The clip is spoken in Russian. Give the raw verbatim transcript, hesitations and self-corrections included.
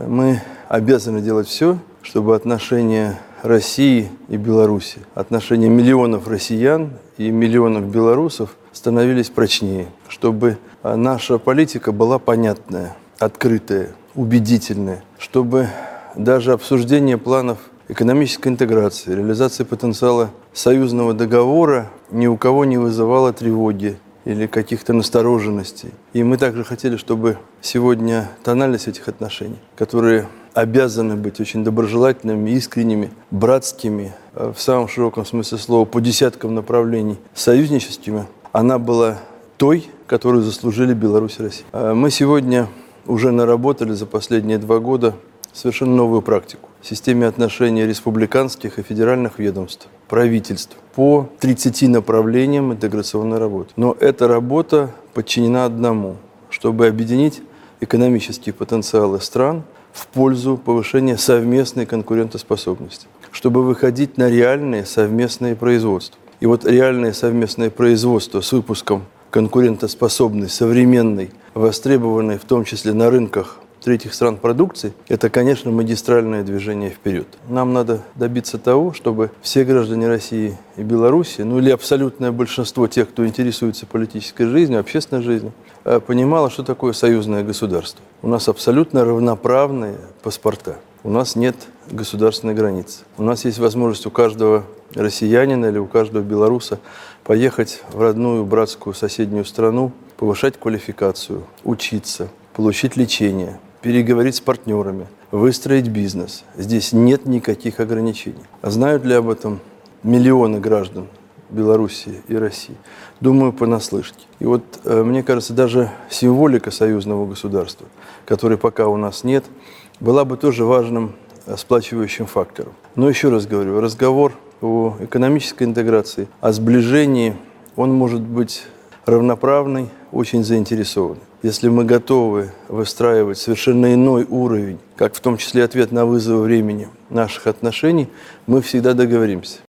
Мы обязаны делать все, чтобы отношения России и Беларуси, отношения миллионов россиян и миллионов белорусов становились прочнее, чтобы наша политика была понятная, открытая, убедительная, чтобы даже обсуждение планов экономической интеграции, реализации потенциала союзного договора ни у кого не вызывало тревоги или каких-то настороженностей. И мы также хотели, чтобы сегодня тональность этих отношений, которые обязаны быть очень доброжелательными, искренними, братскими, в самом широком смысле слова, по десяткам направлений союзническими, она была той, которую заслужили Беларусь и Россия. Мы сегодня уже наработали за последние два года совершенно новую практику в системе отношений республиканских и федеральных ведомств, правительств по тридцати направлениям интеграционной работы. Но эта работа подчинена одному, чтобы объединить экономические потенциалы стран в пользу повышения совместной конкурентоспособности, чтобы выходить на реальные совместные производства. И вот реальное совместное производство с выпуском конкурентоспособной, современной, востребованной в том числе на рынках третьих стран продукции, это, конечно, магистральное движение вперед. Нам надо добиться того, чтобы все граждане России и Беларуси, ну или абсолютное большинство тех, кто интересуется политической жизнью, общественной жизнью, понимало, что такое союзное государство. У нас абсолютно равноправные паспорта. У нас нет государственной границы. У нас есть возможность у каждого россиянина или у каждого белоруса поехать в родную, братскую, соседнюю страну, повышать квалификацию, учиться, получить лечение, переговорить с партнерами, выстроить бизнес. Здесь нет никаких ограничений. А знают ли об этом миллионы граждан Белоруссии и России? Думаю, понаслышке. И вот, мне кажется, даже символика союзного государства, которой пока у нас нет, была бы тоже важным сплачивающим фактором. Но еще раз говорю, разговор о экономической интеграции, о сближении, он может быть равноправный, очень заинтересованный. Если мы готовы выстраивать совершенно иной уровень, как в том числе ответ на вызовы времени наших отношений, мы всегда договоримся.